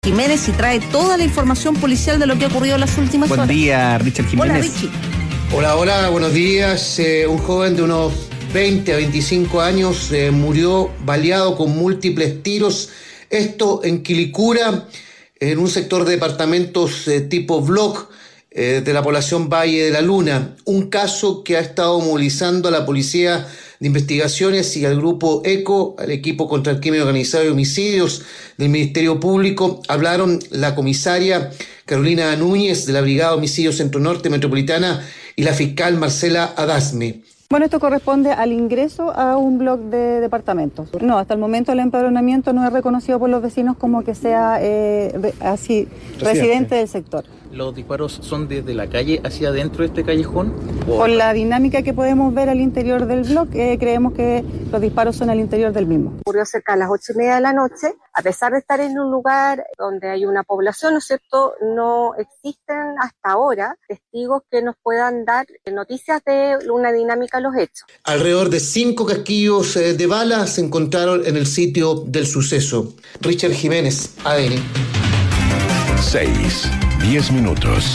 Jiménez y trae toda la información policial de lo que ha ocurrido en las últimas horas. Buen día, Richard Jiménez. Hola, Richie. Hola, buenos días. Un joven de unos 20 a 25 años murió baleado con múltiples tiros. Esto en Quilicura, en un sector de departamentos tipo block de la población Valle de la Luna. Un caso que ha estado movilizando a la Policía de Investigaciones y al Grupo ECO, al Equipo contra el Crimen Organizado y Homicidios del Ministerio Público. Hablaron la comisaria Carolina Núñez de la Brigada de Homicidios Centro Norte Metropolitana y la fiscal Marcela Adasme. Bueno, esto corresponde al ingreso a un bloque de departamentos. No, hasta el momento el empadronamiento no es reconocido por los vecinos como que sea residente del sector. ¿Los disparos son desde la calle hacia adentro de este callejón? Por la dinámica que podemos ver al interior del bloque, creemos que los disparos son al interior del mismo. Ocurrió cerca de las 8:30 de la noche. A pesar de estar en un lugar donde hay una población, ¿no es cierto?, no existen hasta ahora testigos que nos puedan dar noticias de una dinámica de los hechos. Alrededor de 5 casquillos de bala se encontraron en el sitio del suceso. Richard Jiménez, ADN. 10 minutos.